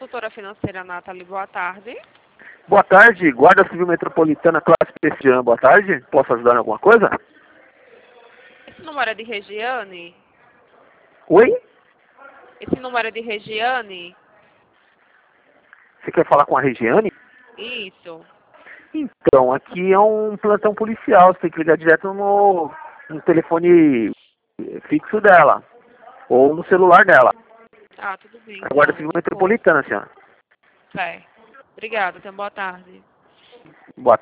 Consultora financeira Nathalie, boa tarde. Boa tarde, Guarda Civil Metropolitana, classe Pestiana, boa tarde. Posso ajudar em alguma coisa? Esse número é de Regiane? Oi? Esse número é de Regiane? Você quer falar com a Regiane? Isso. Então, aqui é um plantão policial, você tem que ligar direto no telefone fixo dela, ou no celular dela. Ah, tudo bem, A Guarda então. Civil Desculpa. Metropolitana, senhora. Certo. Obrigada, tenha boa tarde. Boa